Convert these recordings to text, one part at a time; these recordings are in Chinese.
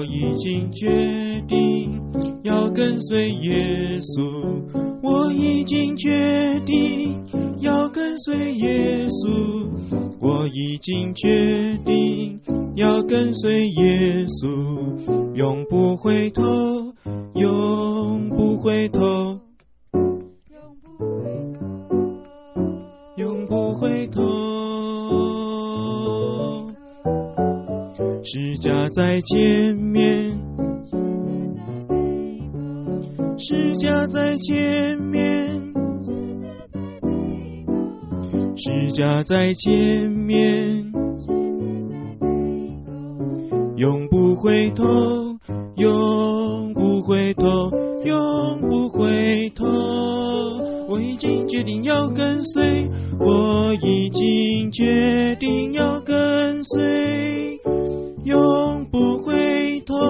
已经决定要跟随耶稣，我已经决定要跟随耶稣，我已经决定要跟随耶稣，永不回头，永不回头，永不回头。十架在前面，十架在前面，十架在前面，永不回头，永不回头，永不回头。我已经决定要跟随，我已经决定要跟随，永不回头，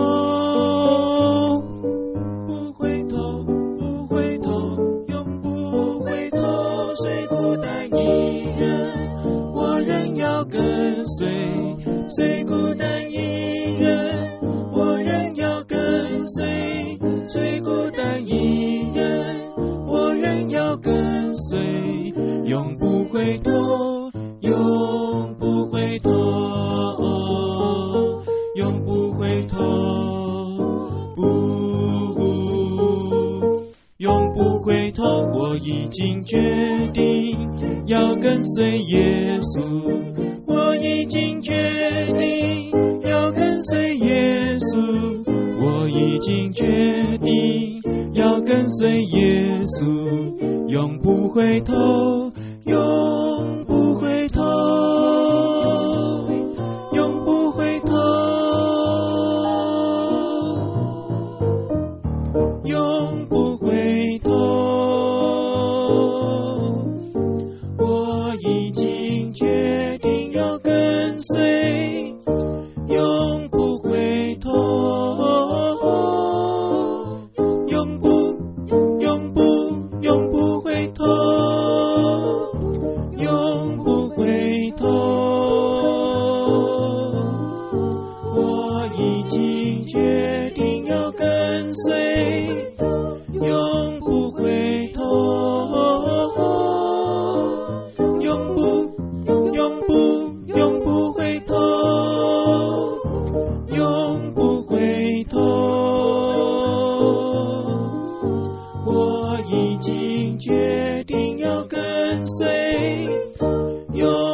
不回头，不回头，永不回头。虽孤单一人，我仍要跟随；虽孤单一人，我仍要跟随；虽孤单一人，我仍要跟随，永不回头，永不回头，永不回头，永不回头。我已经决定要跟随耶稣，我已经决定要跟随耶稣，我已经决定要跟随耶稣，永不回头，永不回头，永不回头，永不回头。我已经决定要跟随，永不回头，永不回头，永不回头。我已经决定要跟随，永不回头，永不回头，永不回头。我已经决定要跟随，永